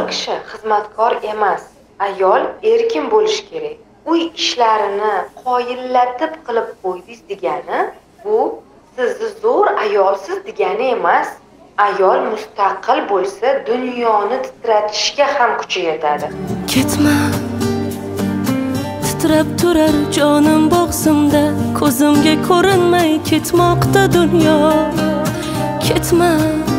kishi xizmatkor emas. Ayol erkin bo'lish kerak. Uy ishlarini qoyillatib qilib qo'ydingiz degani bu sizni zo'r ayolsiz degani emas. Ayol mustaqil bo'lsa, dunyoni titratishga ham kuchi yetadi. Ketma, titrab turar jonim bo'g'zimda, ko'zimga ko'rinmay ketmoqda dunyo. Ketma,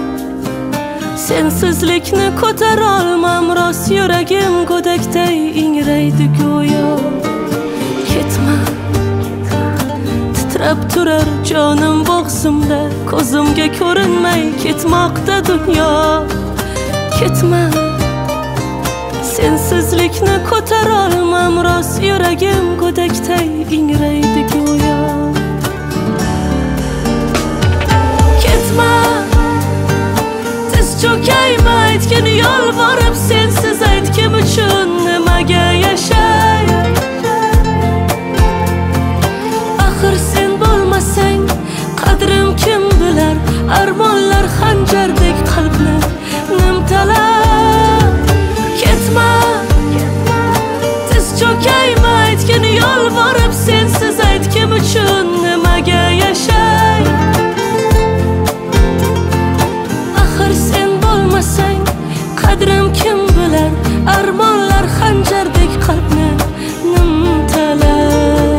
sensizlikni ko'tara olmam, rost yuragim go'dakday ingraydi go'yo. Ketma, titrab turar jonim bo'g'zimda, ko'zimga ko'rinmay ketmoqda dunyo. Ketma, sensizlikni ko'tara olmam, rost yuragim go'dakday ingraydi go'yo. Ketma, tiz cho'kayma aytgin yolvorib, sensiz aytgim uchun nimaga yashay. Axir sen bo'lmasang qadrim kim bilar, armonlar xanjardek qalbni nimtalar. Ketma, tiz cho'kayma aytgin yolvorib, sensiz aytgim uchun nimaga yashay. Axir sen bo'lmasang qadrim kim bilar, armonlar xanjardek qalbni nimtalar.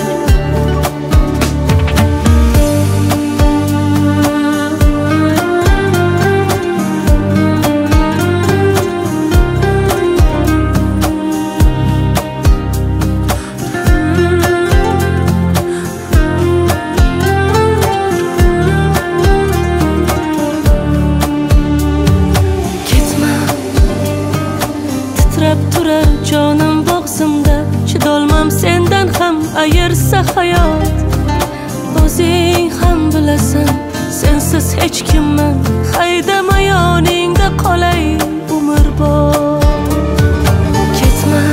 Turar jonim bo'g'zimda, chidolmam sendan ham ayirsa hayot. O'zing ham bilasan, sensiz hech kimman, haydama yoningda qolay umrbod. Ketma,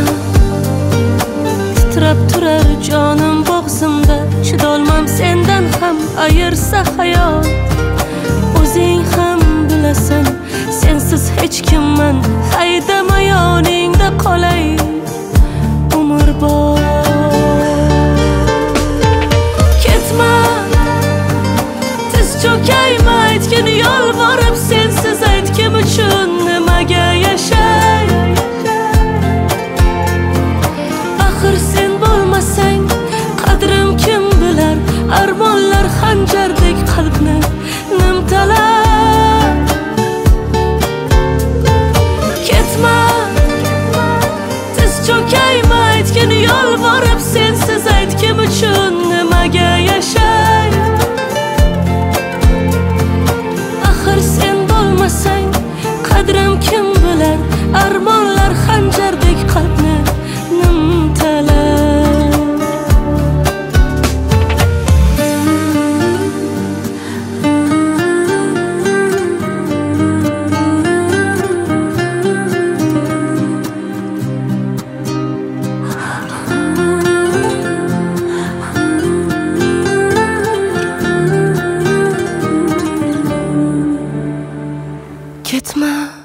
titrab turar jonim bo'g'zimda, chidolmam sendan ham ayirsa hayot. O'zing ham bilasan, sensiz hech kimman, haydama yoningda qolay umrbod. Ketma, tiz cho'kayma aytgin yolvorib, sensiz aytgim uchun nimaga yashay. Axir sen bo'lmasang qadrim kim bilar, armonlar xanjardek qalbni nimtalar. Ketma, tiz cho'kayma aytgin yolvorib, sensiz aytgim uchun nimaga yashay. Axir sen bo'lmasang qadrim kim bilar, armonlar xanjardek qalbni nimtalar. Ketma.